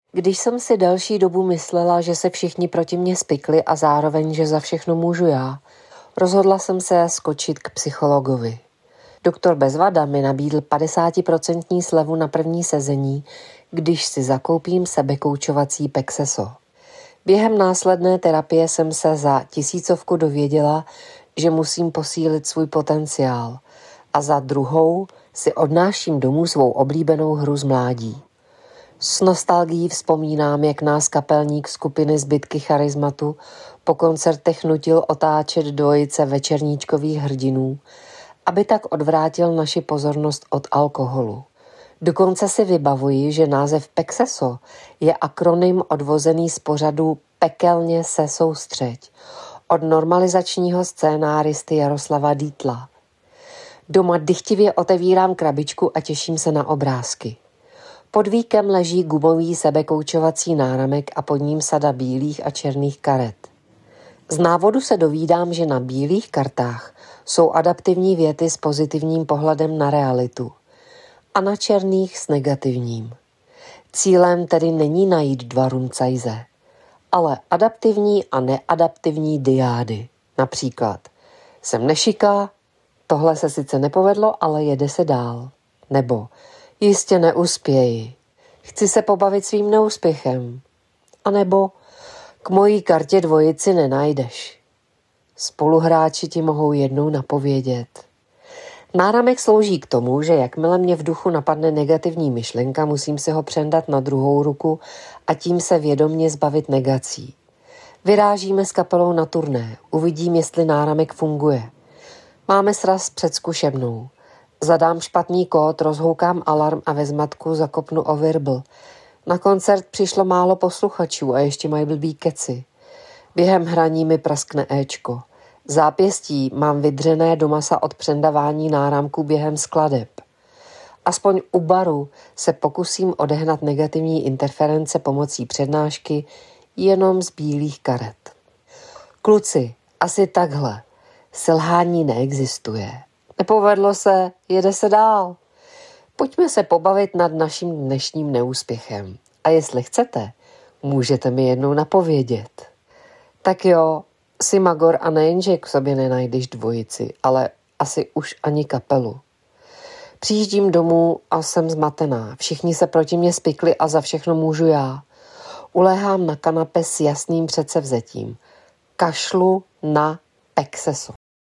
Když jsem si delší dobu myslela, že se všichni proti mně spikli a zároveň, že za všechno můžu já, rozhodla jsem se skočit k psychologovi. Doktor Bezvada mi nabídl 50% slevu na první sezení, když si zakoupím sebekoučovací Pexeso. Během následné terapie jsem se za 1000 dověděla, že musím posílit svůj potenciál a za druhou si odnáším domů svou oblíbenou hru z mládí. S nostalgií vzpomínám, jak nás kapelník skupiny Zbytky charizmatu po koncertech nutil otáčet dvojice večerníčkových hrdinů, aby tak odvrátil naši pozornost od alkoholu. Dokonce si vybavuji, že název Pexeso je akronym odvozený z pořadu Pekelně se soustřeď od normalizačního scénáristy Jaroslava Dietla. Doma dychtivě otevírám krabičku a těším se na obrázky. Pod víkem leží gumový sebekoučovací náramek a pod ním sada bílých a černých karet. Z návodu se dovídám, že na bílých kartách jsou adaptivní věty s pozitivním pohledem na realitu a na černých s negativním. Cílem tedy není najít dva rumcajze, ale adaptivní a neadaptivní diády. Například jsem nešiká, tohle se sice nepovedlo, ale jede se dál. Nebo jistě neuspěji, chci se pobavit svým neúspěchem. A nebo k mojí kartě dvojici nenajdeš. Spoluhráči ti mohou jednou napovědět. Náramek slouží k tomu, že jakmile mě v duchu napadne negativní myšlenka, musím si ho přendat na druhou ruku a tím se vědomně zbavit negací. Vyrážíme s kapelou na turné, uvidím, jestli náramek funguje. Máme sraz před zkušebnou. Zadám špatný kód, rozhoukám alarm a ve zmatku zakopnu o virbl. Na koncert přišlo málo posluchačů a ještě mají blbý keci. Během hraní mi praskne éčko. Zápěstí mám vydřené do masa od přendavání náramků během skladeb. Aspoň u baru se pokusím odehnat negativní interference pomocí přednášky jenom z bílých karet. Kluci, asi takhle. Selhání neexistuje. Nepovedlo se, jede se dál. Pojďme se pobavit nad naším dnešním neúspěchem. A jestli chcete, můžete mi jednou napovědět. Tak jo, jsi magor a nejenže k sobě nenajdeš dvojici, ale asi už ani kapelu. Přijíždím domů a jsem zmatená. Všichni se proti mě spikli a za všechno můžu já. Uléhám na kanape s jasným předsevzetím. Kašlu na Pexeso.